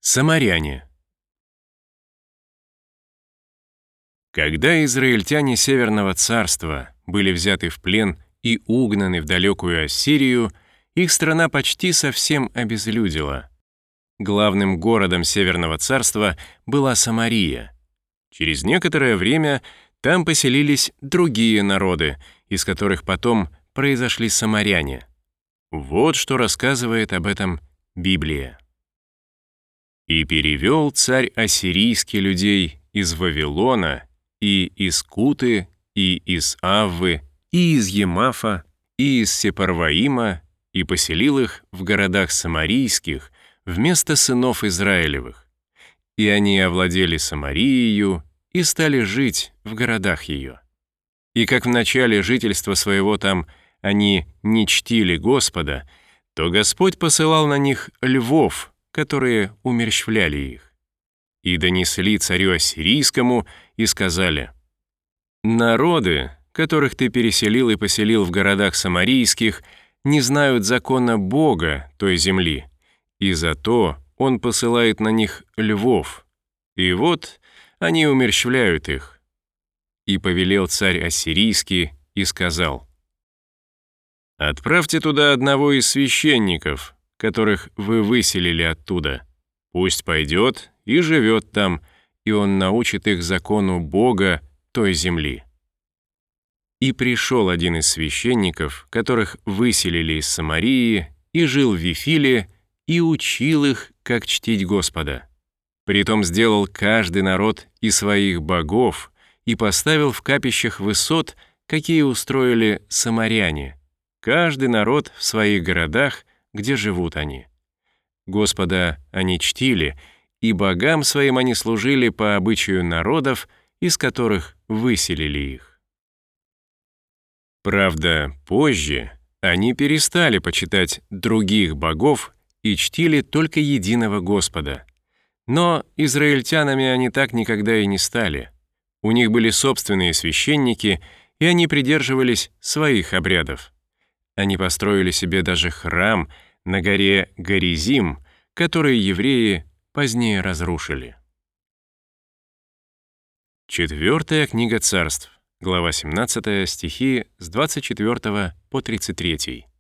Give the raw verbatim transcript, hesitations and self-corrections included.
Самаряне. Когда израильтяне Северного царства были взяты в плен и угнаны в далекую Ассирию, их страна почти совсем обезлюдила. Главным городом Северного царства была Самария. Через некоторое время там поселились другие народы, из которых потом произошли самаряне. Вот что рассказывает об этом Библия. «И перевел царь ассирийский людей из Вавилона, и из Куты, и из Аввы, и из Емафа, и из Сепарваима, и поселил их в городах самарийских вместо сынов Израилевых. И они овладели Самарией и стали жить в городах ее. И как в начале жительства своего там они не чтили Господа, то Господь посылал на них львов, которые умерщвляли их. И донесли царю ассирийскому и сказали: «Народы, которых ты переселил и поселил в городах самарийских, не знают закона Бога той земли, и зато Он посылает на них львов, и вот они умерщвляют их». И повелел царь ассирийский и сказал: «Отправьте туда одного из священников, которых вы выселили оттуда. Пусть пойдет и живет там, и он научит их закону Бога той земли». И пришел один из священников, которых выселили из Самарии, и жил в Вифиле, и учил их, как чтить Господа. Притом сделал каждый народ и своих богов, и поставил в капищах высот, какие устроили самаряне, каждый народ в своих городах, где живут они. Господа они чтили, и богам своим они служили по обычаю народов, из которых выселили их. Правда, позже они перестали почитать других богов и чтили только единого Господа. Но израильтянами они так никогда и не стали. У них были собственные священники, и они придерживались своих обрядов. Они построили себе даже храм на горе Горизим, который евреи позднее разрушили. Четвертая книга Царств, глава семнадцатая, стихи с двадцать четвёртого по тридцать третий.